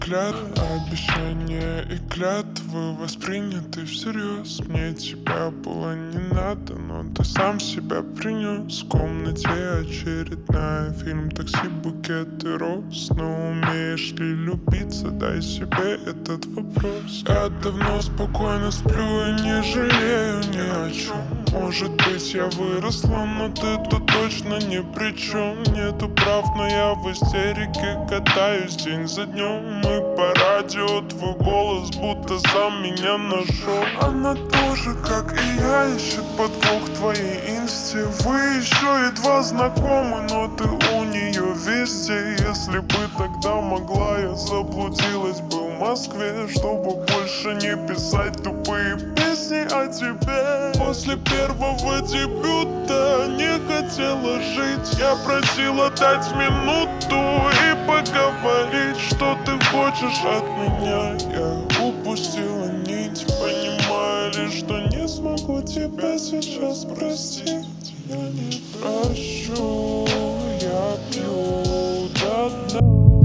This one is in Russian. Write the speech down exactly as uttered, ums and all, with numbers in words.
Клят, обещания и клятвы восприняты всерьез. Мне тебя было не надо, но ты сам себя принес. В комнате очередная, фильм «Такси», букет и роз. Но умеешь ли любиться? Дай себе этот вопрос. Я давно спокойно сплю и не жалею ни о чем. Может быть, я выросла, но ты тут точно ни при чем. Нету прав, но я в истерике катаюсь день за днем. Мы по радио, твой голос будто сам меня нашел. Она тоже, как и я, ищет подвох в твоей инсте. Вы еще едва знакомы, но ты у нее везде. Если бы тогда могла, я заблудилась бы в Москве, чтобы больше не писать тупые песни о тебе. После первого дебюта не хотела жить. Я просила дать минуту и поговорить, что ты хочешь от меня. Я упустила нить, понимая лишь, что не смогу тебя сейчас простить. Я не прощу, я пью до дна.